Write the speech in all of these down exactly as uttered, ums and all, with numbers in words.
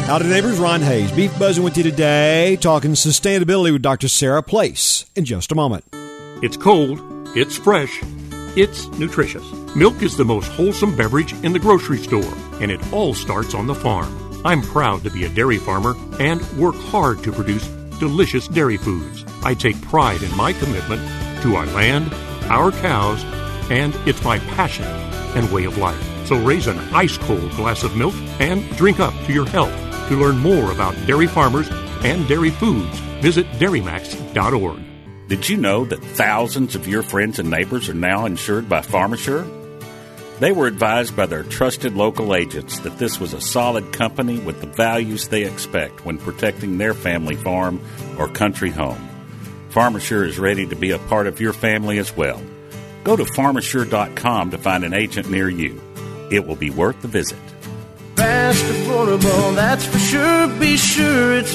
Howdy, neighbors. Ron Hayes. Beef Buzzing with you today, talking sustainability with Doctor Sarah Place in just a moment. It's cold, it's fresh, it's nutritious. Milk is the most wholesome beverage in the grocery store, and it all starts on the farm. I'm proud to be a dairy farmer and work hard to produce delicious dairy foods. I take pride in my commitment to our land, our cows, and it's my passion and way of life. So raise an ice-cold glass of milk and drink up to your health. To learn more about dairy farmers and dairy foods, visit dairy max dot org. Did you know that thousands of your friends and neighbors are now insured by PharmaSure? They were advised by their trusted local agents that this was a solid company with the values they expect when protecting their family farm or country home. PharmaSure is ready to be a part of your family as well. Go to pharmasure dot com to find an agent near you. It will be worth the visit. Fast, affordable, that's for sure. Be sure it's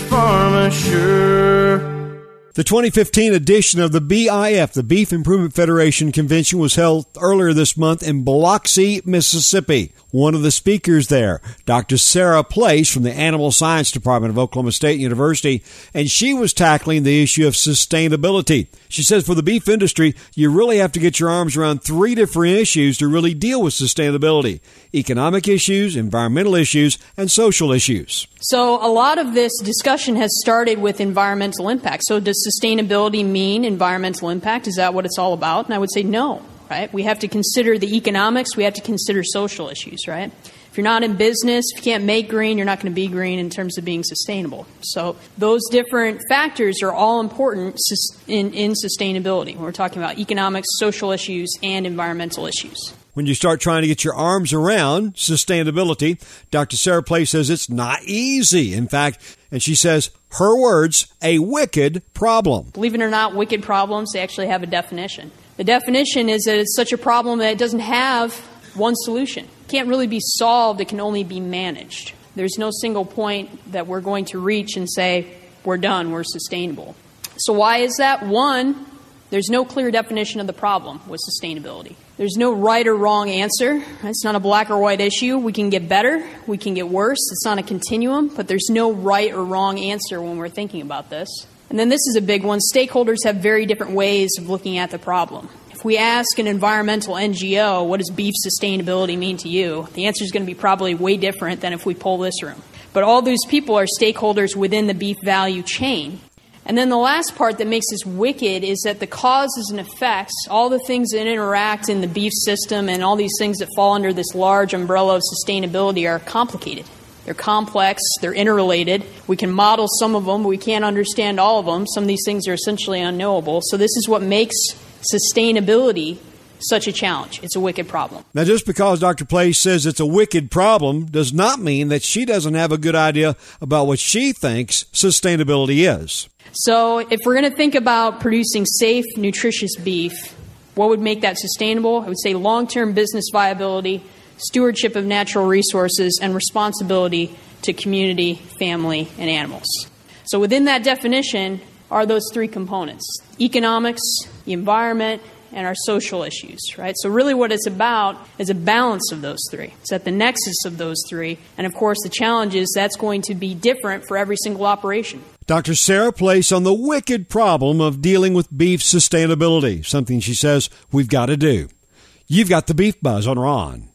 PharmaSure. The twenty fifteen edition of the B I F, the Beef Improvement Federation Convention, was held earlier this month in Biloxi, Mississippi. One of the speakers there, Doctor Sarah Place from the Animal Science Department of Oklahoma State University, and she was tackling the issue of sustainability. She says for the beef industry, you really have to get your arms around three different issues to really deal with sustainability: economic issues, environmental issues, and social issues. So a lot of this discussion has started with environmental impact. So does sustainability mean environmental impact? Is that what it's all about? And I would say no, right? We have to consider the economics. We have to consider social issues, right? If you're not in business, if you can't make green, you're not going to be green in terms of being sustainable. So those different factors are all important in, in sustainability. We're talking about economics, social issues, and environmental issues. When you start trying to get your arms around sustainability, Doctor Sarah Place says it's not easy. In fact, and she says, her words, a wicked problem. Believe it or not, wicked problems, they actually have a definition. The definition is that it's such a problem that it doesn't have one solution. It can't really be solved. It can only be managed. There's no single point that we're going to reach and say, we're done, we're sustainable. So why is that? One, there's no clear definition of the problem with sustainability. There's no right or wrong answer. It's not a black or white issue. We can get better. We can get worse. It's not a continuum, but there's no right or wrong answer when we're thinking about this. And then this is a big one. Stakeholders have very different ways of looking at the problem. If we ask an environmental N G O, what does beef sustainability mean to you? The answer is going to be probably way different than if we poll this room. But all those people are stakeholders within the beef value chain. And then the last part that makes this wicked is that the causes and effects, all the things that interact in the beef system and all these things that fall under this large umbrella of sustainability are complicated. They're complex, they're interrelated. We can model some of them, but we can't understand all of them. Some of these things are essentially unknowable. So this is what makes sustainability such a challenge. It's a wicked problem. Now, just because Doctor Place says it's a wicked problem does not mean that she doesn't have a good idea about what she thinks sustainability is. So if we're going to think about producing safe, nutritious beef, what would make that sustainable? I would say long-term business viability, stewardship of natural resources, and responsibility to community, family, and animals. So within that definition are those three components: economics, the environment, and our social issues, right? So really what it's about is a balance of those three. It's at the nexus of those three. And of course, the challenge is that's going to be different for every single operation. Doctor Sarah Place on the wicked problem of dealing with beef sustainability, something she says we've got to do. You've got the Beef Buzz on Ron.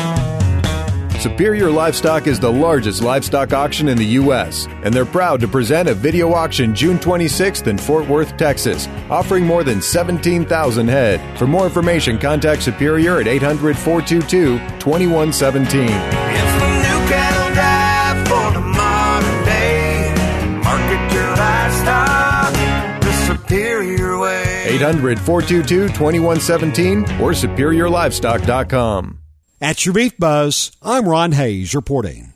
Superior Livestock is the largest livestock auction in the U S, and they're proud to present a video auction June twenty-sixth in Fort Worth, Texas, offering more than seventeen thousand head. For more information, contact Superior at eight hundred, four two two, two one one seven. It's the new cattle drive for the modern day. Market your livestock the Superior way. eight hundred, four two two, two one one seven or superior livestock dot com. At your Beef Buzz, I'm Ron Hayes reporting.